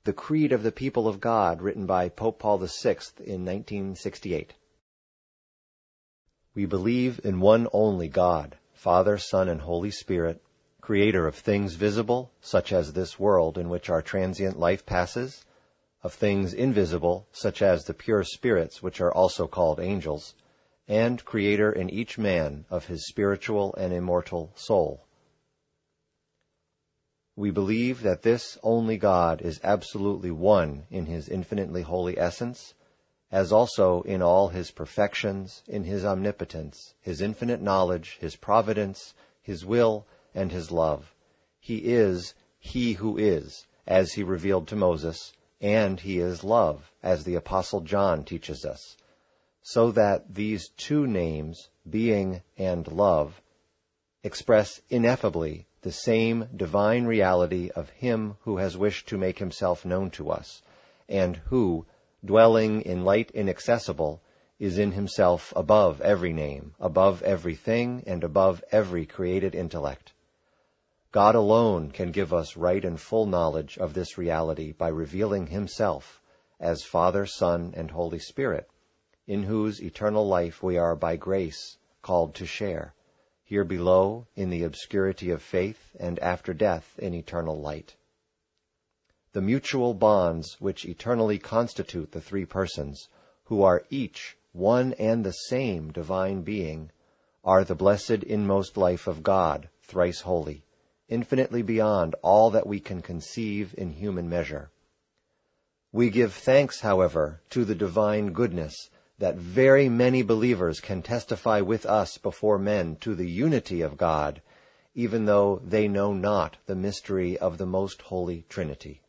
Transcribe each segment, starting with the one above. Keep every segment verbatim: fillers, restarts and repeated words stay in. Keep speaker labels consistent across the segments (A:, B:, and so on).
A: The Creed of the People of God, written by Pope Paul the Sixth in nineteen sixty-eight. We believe in one only God, Father, Son, and Holy Spirit, creator of things visible, such as this world in which our transient life passes, of things invisible, such as the pure spirits which are also called angels, and creator in each man of his spiritual and immortal soul. We believe that this only God is absolutely one in his infinitely holy essence, as also in all his perfections, in his omnipotence, his infinite knowledge, his providence, his will, and his love. He is he who is, as he revealed to Moses, and he is love, as the Apostle John teaches us, so that these two names, being and love, express ineffably the same divine reality of him who has wished to make himself known to us, and who, dwelling in light inaccessible, is in himself above every name, above everything, and above every created intellect. God alone can give us right and full knowledge of this reality by revealing himself as Father, Son, and Holy Spirit, in whose eternal life we are by grace called to share, here below in the obscurity of faith, and after death in eternal light. The mutual bonds which eternally constitute the three persons, who are each one and the same divine being, are the blessed inmost life of God, thrice holy, infinitely beyond all that we can conceive in human measure. We give thanks, however, to the divine goodness that very many believers can testify with us before men to the unity of God, even though they know not the mystery of the most holy Trinity.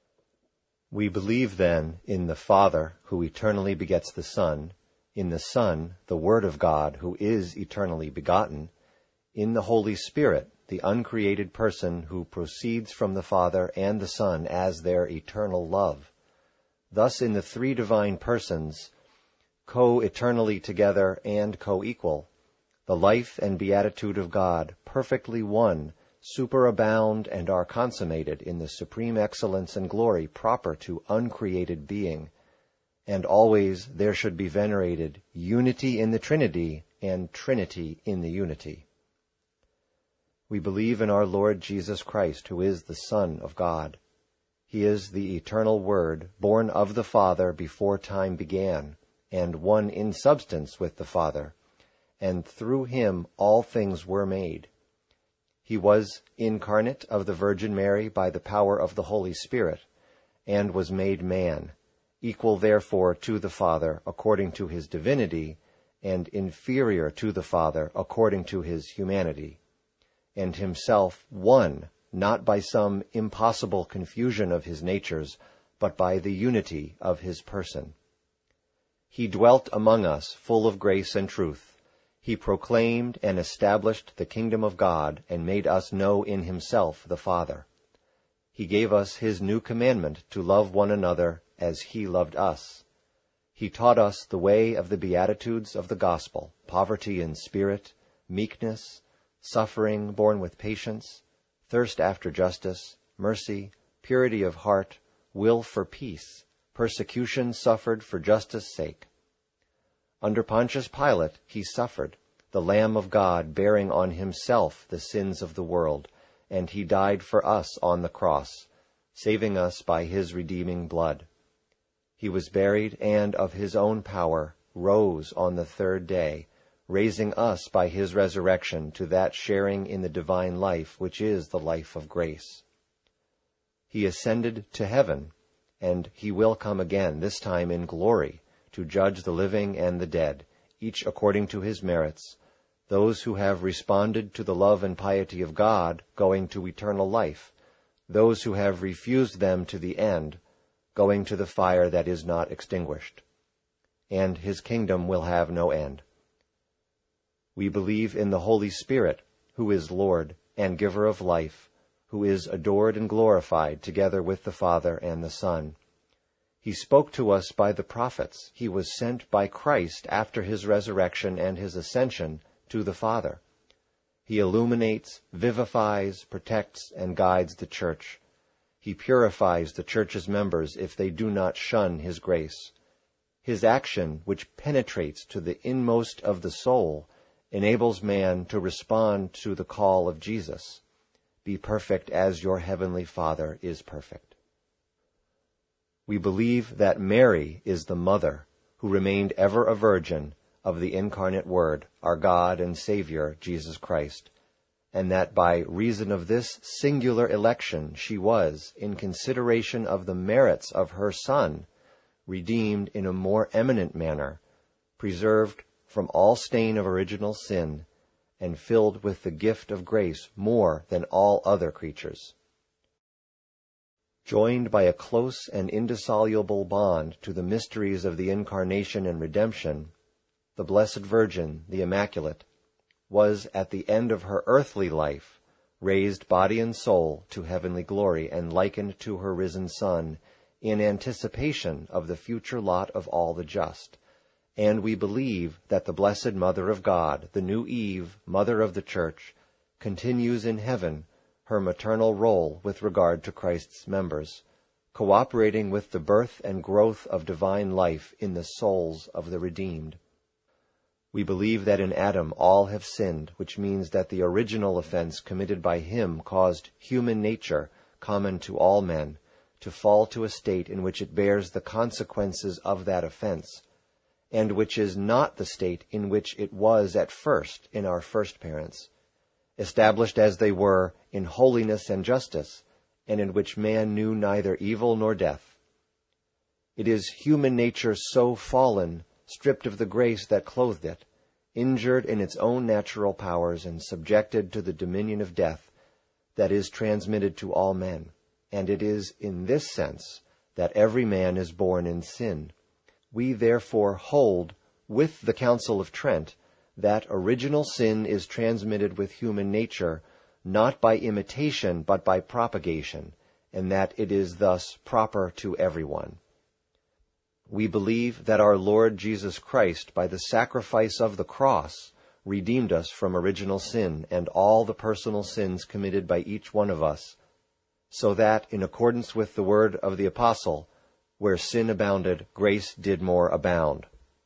A: We believe, then, in the Father, who eternally begets the Son, in the Son, the Word of God, who is eternally begotten, in the Holy Spirit, the uncreated person who proceeds from the Father and the Son as their eternal love. Thus, in the three divine persons, co-eternally together and co-equal, the life and beatitude of God, perfectly one, superabound and are consummated in the supreme excellence and glory proper to uncreated being, and always there should be venerated unity in the Trinity and Trinity in the unity. We believe in our Lord Jesus Christ, who is the Son of God. He is the eternal Word, born of the Father before time began, and one in substance with the Father, and through him all things were made. He was incarnate of the Virgin Mary by the power of the Holy Spirit, and was made man, equal therefore to the Father according to his divinity, and inferior to the Father according to his humanity, and himself one, not by some impossible confusion of his natures, but by the unity of his person. He dwelt among us full of grace and truth. He proclaimed and established the kingdom of God, and made us know in himself the Father. He gave us his new commandment to love one another as he loved us. He taught us the way of the beatitudes of the gospel, poverty in spirit, meekness, suffering borne with patience, thirst after justice, mercy, purity of heart, will for peace, persecution suffered for justice' sake. Under Pontius Pilate he suffered, the Lamb of God bearing on himself the sins of the world, and he died for us on the cross, saving us by his redeeming blood. He was buried, and of his own power rose on the third day, raising us by his resurrection to that sharing in the divine life which is the life of grace. He ascended to heaven, and he will come again, this time in glory, to judge the living and the dead, each according to his merits, those who have responded to the love and piety of God going to eternal life, those who have refused them to the end, going to the fire that is not extinguished. And his kingdom will have no end. We believe in the Holy Spirit, who is Lord and giver of life, who is adored and glorified together with the Father and the Son. He spoke to us by the prophets. He was sent by Christ after his resurrection and his ascension to the Father. He illuminates, vivifies, protects, and guides the Church. He purifies the church's members if they do not shun his grace. His action, which penetrates to the inmost of the soul, enables man to respond to the call of Jesus. Be perfect as your heavenly Father is perfect. We believe that Mary is the mother, who remained ever a virgin, of the incarnate Word, our God and Savior, Jesus Christ, and that by reason of this singular election she was, in consideration of the merits of her Son, redeemed in a more eminent manner, preserved from all stain of original sin, and filled with the gift of grace more than all other creatures. Joined by a close and indissoluble bond to the mysteries of the Incarnation and Redemption, the Blessed Virgin, the Immaculate, was at the end of her earthly life raised body and soul to heavenly glory and likened to her risen Son in anticipation of the future lot of all the just. And we believe that the Blessed Mother of God, the new Eve, Mother of the Church, continues in heaven her maternal role with regard to Christ's members, cooperating with the birth and growth of divine life in the souls of the redeemed. We believe that in Adam all have sinned, which means that the original offense committed by him caused human nature, common to all men, to fall to a state in which it bears the consequences of that offense, and which is not the state in which it was at first in our first parents, established as they were in holiness and justice, and in which man knew neither evil nor death. It is human nature so fallen, stripped of the grace that clothed it, injured in its own natural powers and subjected to the dominion of death, that is transmitted to all men. And it is in this sense that every man is born in sin. We therefore hold, with the Council of Trent, that original sin is transmitted with human nature, not by imitation but by propagation, and that it is thus proper to everyone. We believe that our Lord Jesus Christ, by the sacrifice of the cross, redeemed us from original sin and all the personal sins committed by each one of us, so that, in accordance with the word of the Apostle, where sin abounded, grace did more abound.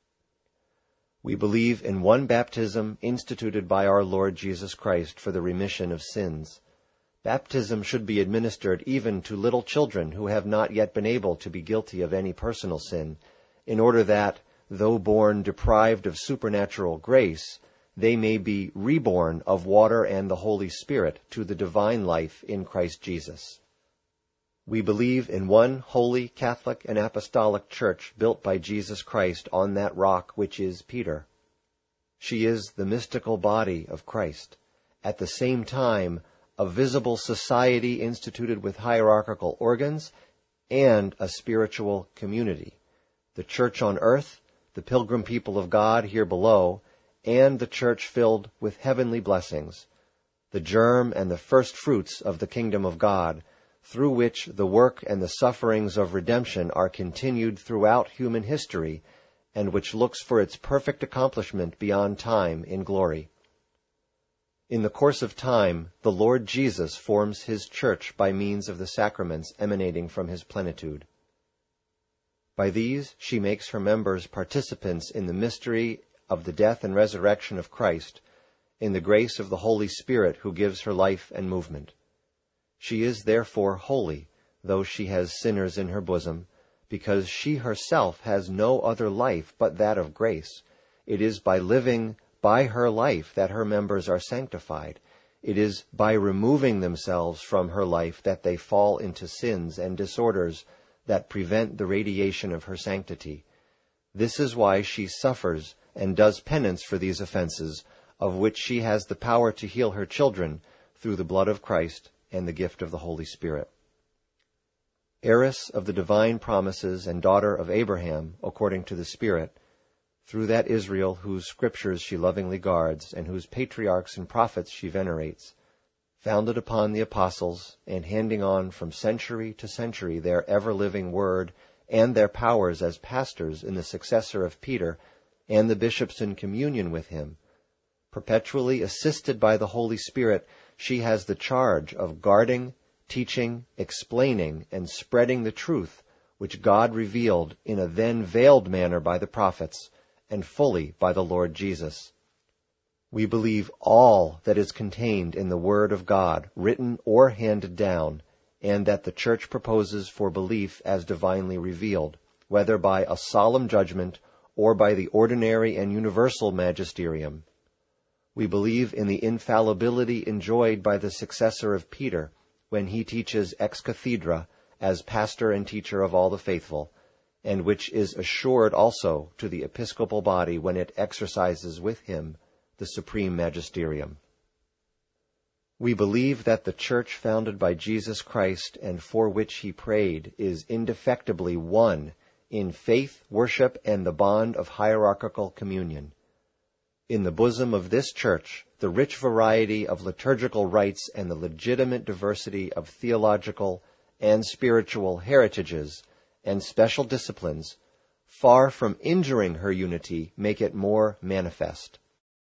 A: We believe in one baptism instituted by our Lord Jesus Christ for the remission of sins. Baptism should be administered even to little children who have not yet been able to be guilty of any personal sin, in order that, though born deprived of supernatural grace, they may be reborn of water and the Holy Spirit to the divine life in Christ Jesus. We believe in one holy, Catholic, and Apostolic Church built by Jesus Christ on that rock which is Peter. She is the mystical body of Christ, at the same time a visible society instituted with hierarchical organs and a spiritual community, the Church on earth, the pilgrim people of God here below, and the Church filled with heavenly blessings, the germ and the first fruits of the kingdom of God, through which the work and the sufferings of redemption are continued throughout human history, and which looks for its perfect accomplishment beyond time in glory. In the course of time, the Lord Jesus forms his church by means of the sacraments emanating from his plenitude. By these she makes her members participants in the mystery of the death and resurrection of Christ, in the grace of the Holy Spirit who gives her life and movement. She is therefore holy, though she has sinners in her bosom, because she herself has no other life but that of grace. It is by living by her life that her members are sanctified. It is by removing themselves from her life that they fall into sins and disorders that prevent the radiation of her sanctity. This is why she suffers and does penance for these offenses, of which she has the power to heal her children through the blood of Christ and the gift of the Holy Spirit. Heiress of the divine promises and daughter of Abraham, according to the Spirit, through that Israel whose scriptures she lovingly guards, and whose patriarchs and prophets she venerates, founded upon the apostles, and handing on from century to century their ever-living word and their powers as pastors in the successor of Peter, and the bishops in communion with him, perpetually assisted by the Holy Spirit, she has the charge of guarding, teaching, explaining, and spreading the truth which God revealed in a then veiled manner by the prophets, and fully by the Lord Jesus. We believe all that is contained in the Word of God, written or handed down, and that the Church proposes for belief as divinely revealed, whether by a solemn judgment or by the ordinary and universal magisterium. We believe in the infallibility enjoyed by the successor of Peter when he teaches ex cathedra as pastor and teacher of all the faithful, and which is assured also to the episcopal body when it exercises with him the supreme magisterium. We believe that the Church founded by Jesus Christ and for which he prayed is indefectibly one in faith, worship, and the bond of hierarchical communion. In the bosom of this Church, the rich variety of liturgical rites and the legitimate diversity of theological and spiritual heritages and special disciplines, far from injuring her unity, make it more manifest.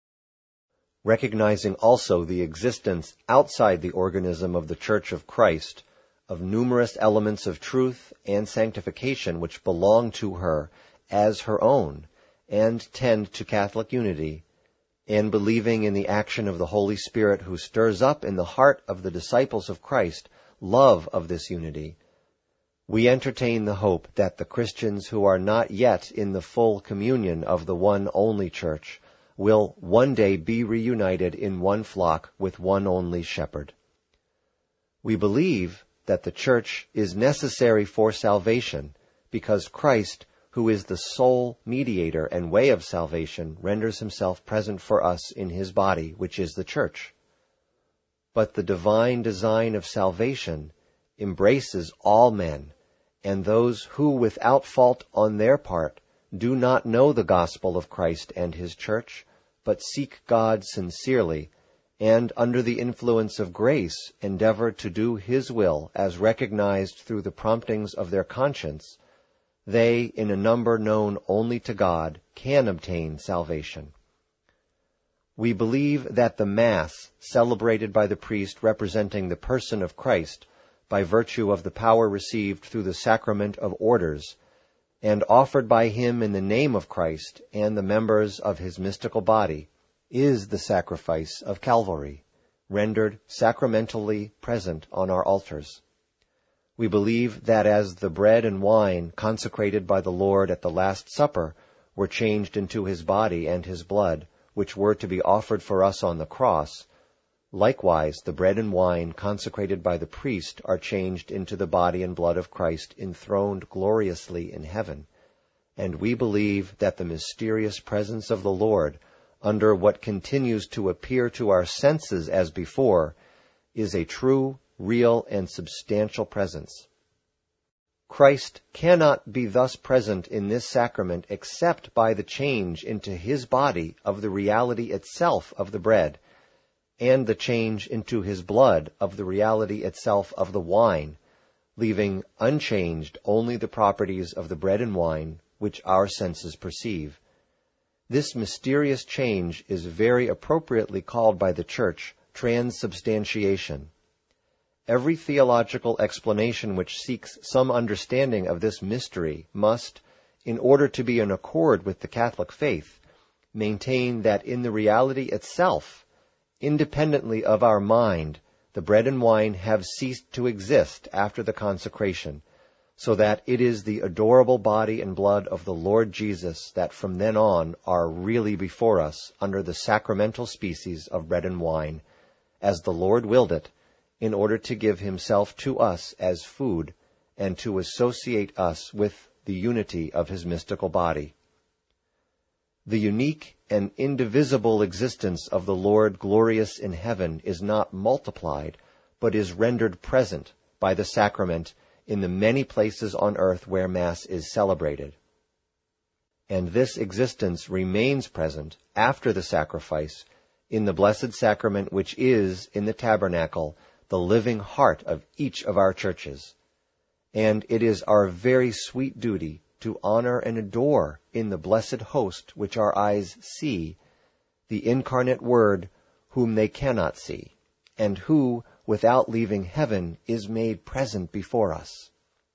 A: Recognizing also the existence outside the organism of the Church of Christ of numerous elements of truth and sanctification which belong to her as her own and tend to Catholic unity, and believing in the action of the Holy Spirit who stirs up in the heart of the disciples of Christ love of this unity, we entertain the hope that the Christians who are not yet in the full communion of the one only Church will one day be reunited in one flock with one only shepherd. We believe that the Church is necessary for salvation because Christ, who is the sole mediator and way of salvation, renders himself present for us in his body, which is the Church. But the divine design of salvation embraces all men, and those who, without fault on their part, do not know the gospel of Christ and his Church, but seek God sincerely, and under the influence of grace endeavor to do his will as recognized through the promptings of their conscience, they, in a number known only to God, can obtain salvation. We believe that the Mass, celebrated by the priest representing the person of Christ, by virtue of the power received through the sacrament of orders, and offered by him in the name of Christ and the members of his mystical body, is the sacrifice of Calvary, rendered sacramentally present on our altars. We believe that as the bread and wine consecrated by the Lord at the Last Supper were changed into his body and his blood, which were to be offered for us on the cross, likewise the bread and wine consecrated by the priest are changed into the body and blood of Christ enthroned gloriously in heaven. And we believe that the mysterious presence of the Lord, under what continues to appear to our senses as before, is a true, real, and substantial presence. Christ cannot be thus present in this sacrament except by the change into his body of the reality itself of the bread, and the change into his blood of the reality itself of the wine, leaving unchanged only the properties of the bread and wine which our senses perceive. This mysterious change is very appropriately called by the Church transubstantiation. Every theological explanation which seeks some understanding of this mystery must, in order to be in accord with the Catholic faith, maintain that in the reality itself, independently of our mind, the bread and wine have ceased to exist after the consecration, so that it is the adorable body and blood of the Lord Jesus that from then on are really before us under the sacramental species of bread and wine, as the Lord willed it, in order to give himself to us as food and to associate us with the unity of his mystical body. The unique and indivisible existence of the Lord glorious in heaven is not multiplied, but is rendered present by the sacrament in the many places on earth where Mass is celebrated. And this existence remains present after the sacrifice in the Blessed Sacrament, which is, in the tabernacle, the living heart of each of our churches. And it is our very sweet duty to honor and adore in the blessed host which our eyes see, the incarnate Word whom they cannot see, and who, without leaving heaven, is made present before us.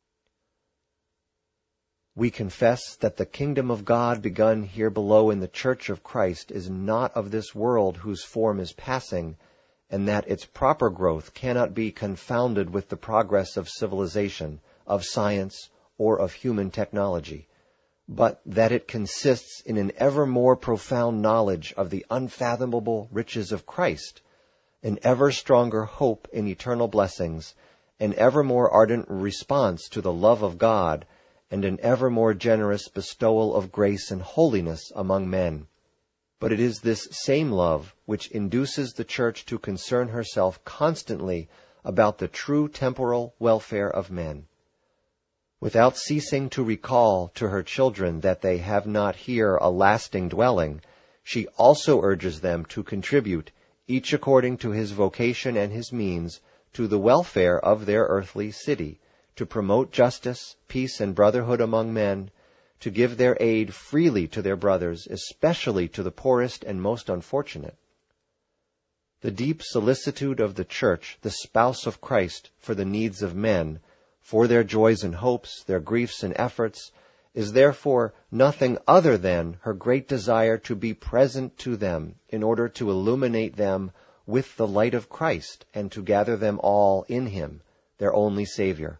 A: We confess that the kingdom of God begun here below in the Church of Christ is not of this world whose form is passing, and that its proper growth cannot be confounded with the progress of civilization, of science, or of human technology, but that it consists in an ever more profound knowledge of the unfathomable riches of Christ, an ever stronger hope in eternal blessings, an ever more ardent response to the love of God, and an ever more generous bestowal of grace and holiness among men. But it is this same love which induces the Church to concern herself constantly about the true temporal welfare of men. Without ceasing to recall to her children that they have not here a lasting dwelling, she also urges them to contribute, each according to his vocation and his means, to the welfare of their earthly city, to promote justice, peace, and brotherhood among men, to give their aid freely to their brothers, especially to the poorest and most unfortunate. The deep solicitude of the Church, the spouse of Christ, for the needs of men, for their joys and hopes, their griefs and efforts, is therefore nothing other than her great desire to be present to them in order to illuminate them with the light of Christ and to gather them all in him, their only Savior.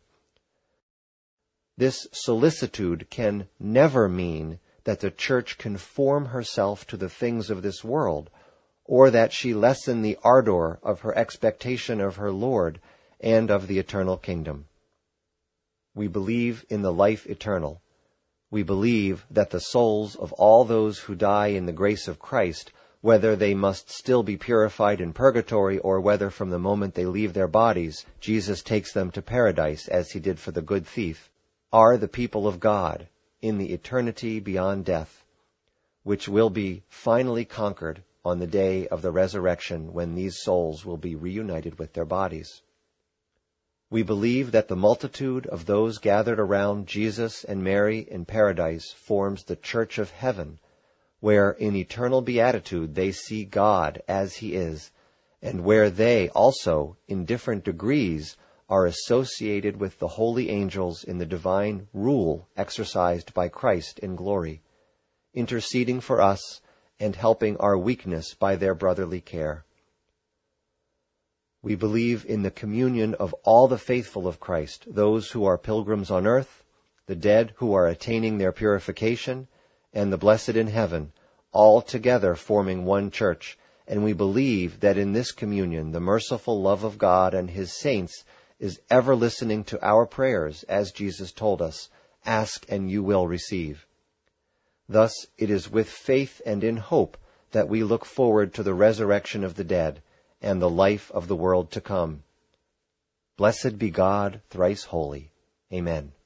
A: This solicitude can never mean that the Church conform herself to the things of this world, or that she lessen the ardor of her expectation of her Lord and of the eternal kingdom. We believe in the life eternal. We believe that the souls of all those who die in the grace of Christ, whether they must still be purified in purgatory or whether from the moment they leave their bodies, Jesus takes them to paradise as he did for the good thief, are the people of God in the eternity beyond death, which will be finally conquered on the day of the resurrection when these souls will be reunited with their bodies. We believe that the multitude of those gathered around Jesus and Mary in paradise forms the Church of Heaven, where in eternal beatitude they see God as he is, and where they also, in different degrees, are associated with the holy angels in the divine rule exercised by Christ in glory, interceding for us and helping our weakness by their brotherly care. We believe in the communion of all the faithful of Christ, those who are pilgrims on earth, the dead who are attaining their purification, and the blessed in heaven, all together forming one church, and we believe that in this communion the merciful love of God and his saints is ever listening to our prayers, as Jesus told us, "Ask and you will receive." Thus it is with faith and in hope that we look forward to the resurrection of the dead and the life of the world to come. Blessed be God, thrice holy. Amen.